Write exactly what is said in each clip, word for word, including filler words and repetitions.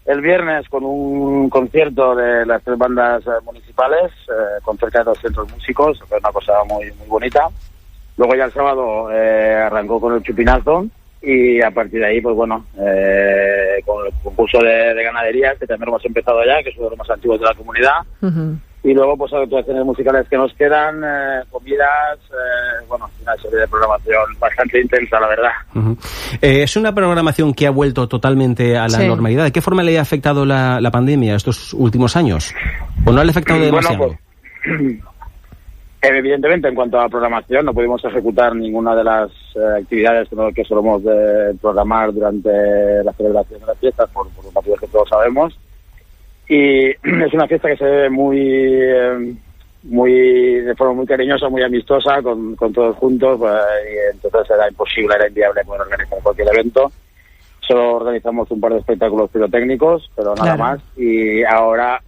el viernes con un concierto de las tres bandas eh, municipales, eh, con cerca de doscientos músicos, que es una cosa muy muy bonita. Luego ya el sábado eh, arrancó con el chupinazo y a partir de ahí, pues bueno, eh, con el concurso de, de ganadería, que también lo hemos empezado ya, que es uno de los más antiguos de la comunidad. Uh-huh. Y luego, pues, actuaciones musicales que nos quedan, eh, comidas, eh, bueno, una serie de programación bastante intensa, la verdad. Uh-huh. Eh, es una programación que ha vuelto totalmente a la sí. normalidad. ¿De qué forma le ha afectado la, la pandemia estos últimos años? ¿O no le ha afectado demasiado? Bueno, pues, evidentemente, en cuanto a programación, no pudimos ejecutar ninguna de las eh, actividades que solemos de programar durante la celebración de las fiestas, por, por los motivos que todos sabemos. Y es una fiesta que se ve muy, eh, muy de forma muy cariñosa, muy amistosa, con, con todos juntos, pues, y entonces era imposible, era inviable poder organizar cualquier evento. Solo organizamos un par de espectáculos pirotécnicos, pero nada claro. más. Y ahora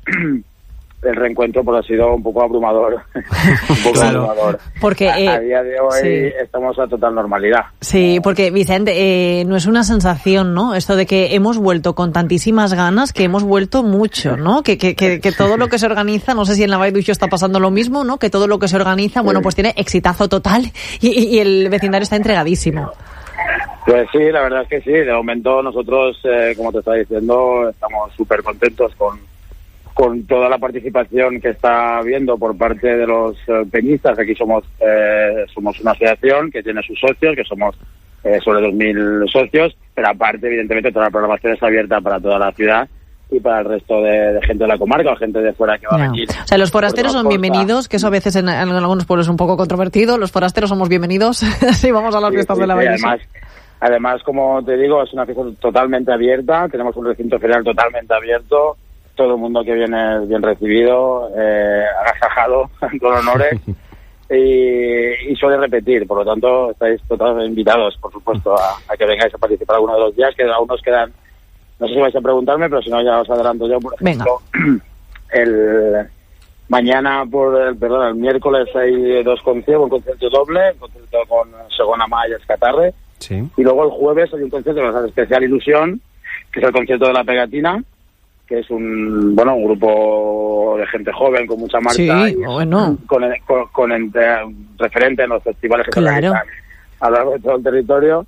el reencuentro pues ha sido un poco abrumador. un poco claro. abrumador. Porque, a, eh, a día de hoy sí. estamos a total normalidad. Sí, porque Vicente, eh, no es una sensación, ¿no? Esto de que hemos vuelto con tantísimas ganas, que hemos vuelto mucho, ¿no? Que, que, que, que todo lo que se organiza, no sé si en la Vall d'Uixó está pasando lo mismo, ¿no? Que todo lo que se organiza, sí. bueno, pues tiene exitazo total y, y el vecindario está entregadísimo. Pues sí, la verdad es que sí. De momento nosotros, eh, como te estaba diciendo, estamos súper contentos con con toda la participación que está habiendo por parte de los eh, peñistas. Aquí somos eh, somos una asociación que tiene sus socios, que somos eh, sobre dos mil socios, pero aparte, evidentemente, toda la programación está abierta para toda la ciudad y para el resto de, de gente de la comarca o gente de fuera que va no. a venir. O sea, los forasteros son bienvenidos, que eso a veces en, en algunos pueblos es un poco controvertido. Los forasteros somos bienvenidos si vamos a las sí, fiestas sí, de la sí, Vall además, además, como te digo, es una fiesta totalmente abierta. Tenemos un recinto ferial totalmente abierto. Todo el mundo que viene es bien recibido, eh, agasajado, con honores, y, y suele repetir. Por lo tanto, estáis totalmente invitados, por supuesto, a, a que vengáis a participar alguno de los días, que aún nos quedan, no sé si vais a preguntarme, pero si no ya os adelanto yo, por ejemplo, Venga. el mañana, por el, perdón, el miércoles hay dos conciertos, un concierto doble, un concierto con Segona Mà y Escatarre, sí. y luego el jueves hay un concierto de especial ilusión, que es el concierto de La Pegatina, que es un bueno un grupo de gente joven con mucha marca sí, y bueno. con, con, con entre, referente en los festivales que claro. se realizan a lo largo de todo el territorio,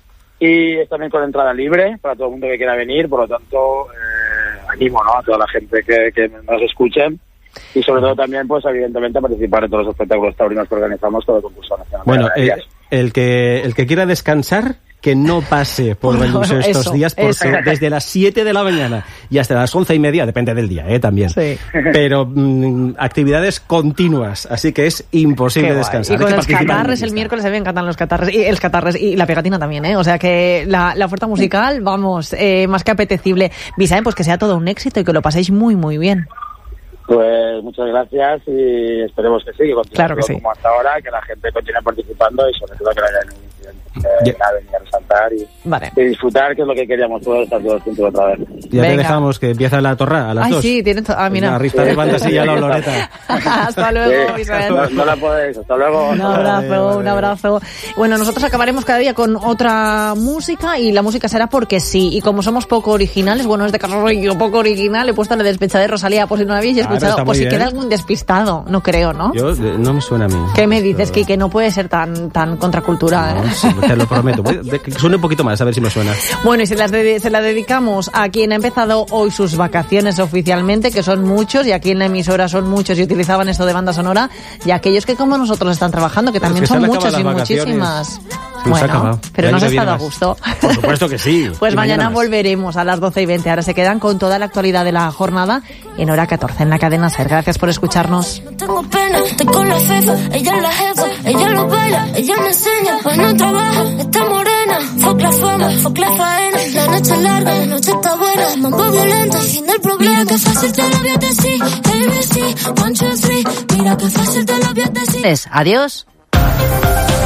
y es también con entrada libre para todo el mundo que quiera venir. Por lo tanto, eh, animo, ¿no?, a toda la gente que, que nos escuchen, y sobre todo también, pues evidentemente, a participar en todos los espectáculos taurinos que organizamos todo el concurso nacional. Bueno, el, el que el que quiera descansar, que no pase por Vall d'Uixó estos eso, días, porque eso. desde las siete de la mañana y hasta las once y media, depende del día, ¿eh? También. Sí. Pero mmm, actividades continuas, así que es imposible descansar. Y con los catarres, el miércoles se me encantan los catarres, y el catarres y la pegatina también, ¿eh? O sea que la, la oferta musical, vamos, eh, más que apetecible. Vicente, pues que sea todo un éxito y que lo paséis muy, muy bien. Pues muchas gracias y esperemos que sí, que continúe claro que sí. como hasta ahora, que la gente continúe participando y sobre todo que no haya ningún incidente. Eh, nada, venir a resaltar y, vale. y disfrutar, que es lo que queríamos todos, estar todos juntos otra vez. Ya Venga. Te dejamos, que empieza la torra a las Ay, dos. Sí, tienes to- ah, mira. Una rifta de bandas y ya la oloreta. Hasta luego, sí, Isabel. No, no la podéis, hasta luego. Un abrazo, un abrazo. Bueno, nosotros acabaremos cada día con otra música y la música será porque sí. Y como somos poco originales, bueno, en este caso soy yo poco original, he puesto la despecha de Rosalía por si no la habéis escuchado, ah, por si bien. Queda algún despistado, no creo, ¿no? Yo, no me suena a mí. ¿Qué me dices, Kike? Que no puede ser tan, tan contracultura, no, ¿eh? Sí, te lo prometo. Que suene un poquito más, a ver si me suena. Bueno, y se, las de, se la dedicamos a quien ha empezado hoy sus vacaciones oficialmente, que son muchos, y aquí en la emisora son muchos y utilizaban esto de banda sonora, y aquellos que como nosotros están trabajando, que también son muchos y muchísimas. Bueno, pero nos ha estado a gusto. Por supuesto que sí. Pues mañana, mañana volveremos a las doce y veinte. Ahora se quedan con toda la actualidad de la jornada en hora catorce en la cadena SER. Gracias por escucharnos. No tengo pena, estoy con la jefa, ella es la jefa, ella lo baila, ella me enseña, hoy no trabaja, está morena, fuck la fama, fuck la faena, la noche es larga, la noche está buena, mambo violento, fin del problema. Mira que fácil te lo voy a decir, A B C, one, two, three, mira que fácil te lo voy a decir. Adiós.